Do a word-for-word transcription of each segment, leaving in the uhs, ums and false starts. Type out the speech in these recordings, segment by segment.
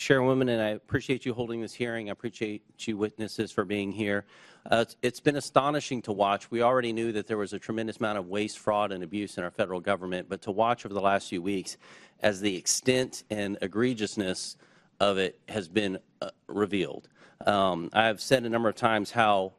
Chairwoman, and I appreciate you holding this hearing. I appreciate you witnesses for being here. Uh, it's, it's been astonishing to watch. We already knew that there was a tremendous amount of waste, fraud, and abuse in our federal government, but to watch over the last few weeks as the extent and egregiousness of it has been uh, revealed. Um, I've said a number of times how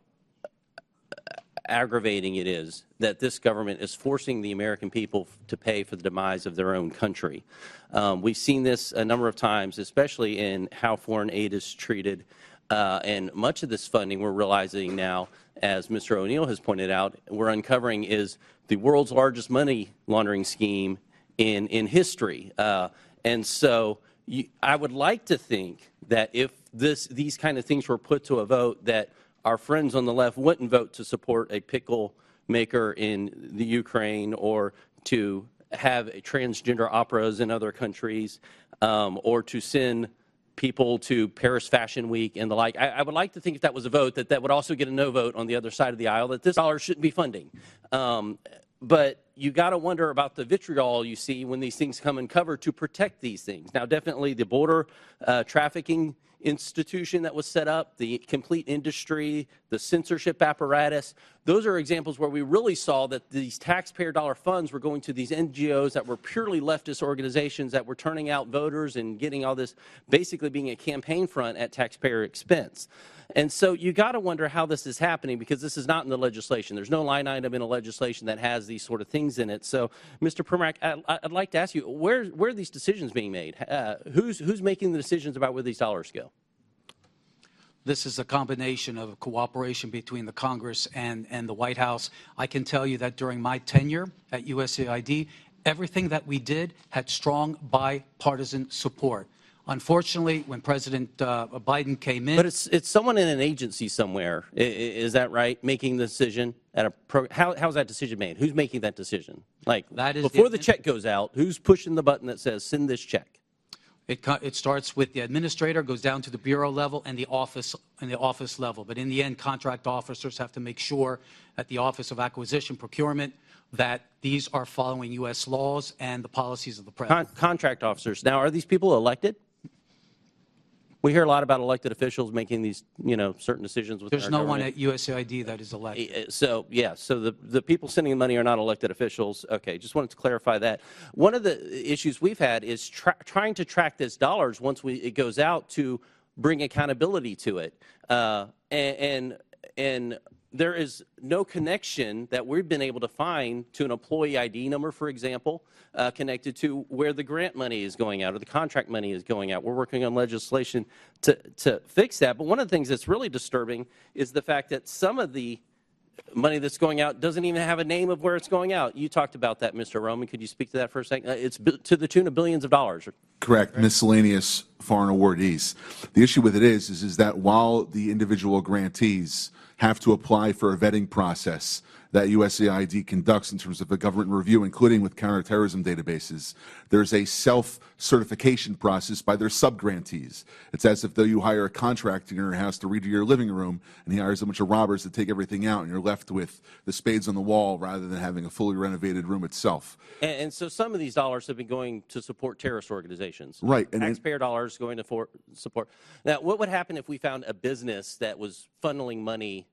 aggravating it is that this government is forcing the American people to pay for the demise of their own country. Um, we've seen this a number of times, especially in how foreign aid is treated. Uh, and much of this funding, we're realizing now, as Mister O'Neill has pointed out, we're uncovering is the world's largest money laundering scheme in, in history. Uh, and so you, I would like to think that if this, these kind of things were put to a vote, that our friends on the left wouldn't vote to support a pickle maker in the Ukraine or to have transgender operas in other countries um, or to send people to Paris Fashion Week and the like. I, I would like to think if that was a vote, that that would also get a no vote on the other side of the aisle, that this dollar shouldn't be funding. Um, but you got to wonder about the vitriol you see when these things come uncovered to protect these things. Now, definitely the border uh, trafficking institution that was set up, the complete industry, the censorship apparatus, those are examples where we really saw that these taxpayer dollar funds were going to these N G Os that were purely leftist organizations that were turning out voters and getting all this, basically being a campaign front at taxpayer expense. And so you got to wonder how this is happening, because this is not in the legislation. There's no line item in a legislation that has these sort of things in it. So, Mister Primack, I, I'd like to ask you, where, where are these decisions being made? Uh, who's, who's making the decisions about where these dollars go? This is a combination of cooperation between the Congress and, and the White House. I can tell you that during my tenure at U S A I D, everything that we did had strong bipartisan support. Unfortunately, when President uh, Biden came in, but it's it's someone in an agency somewhere. Is, is that right? Making the decision at a pro, how how's that decision made? Who's making that decision? Like that is before the, the check goes out, who's pushing the button that says send this check? It, it starts with the administrator, goes down to the bureau level and the office and the office level. But in the end, contract officers have to make sure at the Office of Acquisition Procurement that these are following U S laws and the policies of the president. Con contract officers. Now, are these people elected? We hear a lot about elected officials making these, you know, certain decisions. There's no government. one at U S A I D that is elected. So, yeah, so the, the people sending the money are not elected officials. Okay, just wanted to clarify that. One of the issues we've had is tra trying to track this dollars once we, it goes out to bring accountability to it. Uh, and, and, and there is no connection that we've been able to find to an employee I D number, for example, uh, connected to where the grant money is going out or the contract money is going out. We're working on legislation to, to fix that. But one of the things that's really disturbing is the fact that some of the money that's going out doesn't even have a name of where it's going out. You talked about that, Mister Roman. Could you speak to that for a second? Uh, it's to the tune of billions of dollars. Correct. Right. Miscellaneous foreign awardees. The issue with it is, is, is that while the individual grantees have to apply for a vetting process that U S A I D conducts in terms of a government review, including with counterterrorism databases, there's a self-certification process by their sub-grantees. It's as if though you hire a contractor in your house to redo your living room, and he hires a bunch of robbers to take everything out, and you're left with the spades on the wall rather than having a fully renovated room itself. And, and so some of these dollars have been going to support terrorist organizations. Right. And taxpayer dollars going to for, support. Now, what would happen if we found a business that was funneling money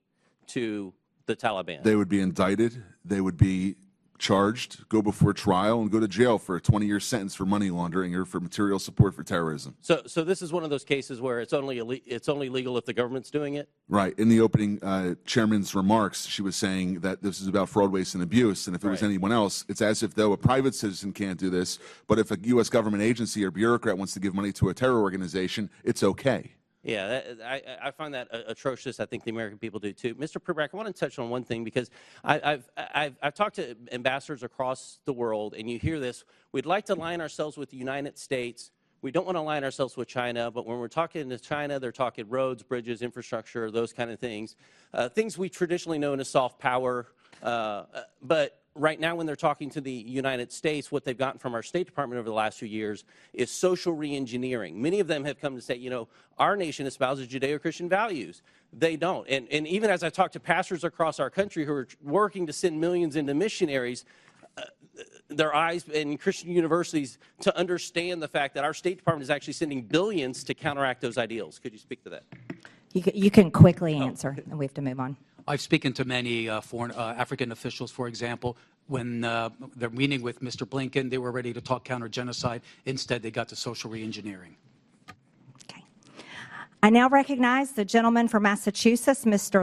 to the Taliban? They would be indicted. They would be charged, go before trial, and go to jail for a twenty-year sentence for money laundering or for material support for terrorism. So, so this is one of those cases where it's only it's only legal if the government's doing it? Right. In the opening uh, chairman's remarks, she was saying that this is about fraud, waste, and abuse, and if it was right. anyone else, it's as if though a private citizen can't do this, but if a U S government agency or bureaucrat wants to give money to a terror organization, it's okay. Yeah, that, I, I find that atrocious. I think the American people do too. Mister Primack, I want to touch on one thing because I, I've, I've, I've talked to ambassadors across the world, and you hear this. We'd like to align ourselves with the United States. We don't want to align ourselves with China, but when we're talking to China, they're talking roads, bridges, infrastructure, those kind of things. Uh, things we traditionally known as soft power. Uh, but right now when they're talking to the United States, what they've gotten from our State Department over the last few years is social reengineering. Many of them have come to say, you know, our nation espouses Judeo-Christian values. They don't. And, and even as I talk to pastors across our country who are working to send millions into missionaries, uh, their eyes in Christian universities to understand the fact that our State Department is actually sending billions to counteract those ideals. Could you speak to that? You, c- you can quickly answer, and we have to move on. I've spoken to many uh, foreign uh, African officials, for example. When uh, they're meeting with Mister Blinken, they were ready to talk counter-genocide. Instead, they got to social reengineering. Okay. I now recognize the gentleman from Massachusetts, Mister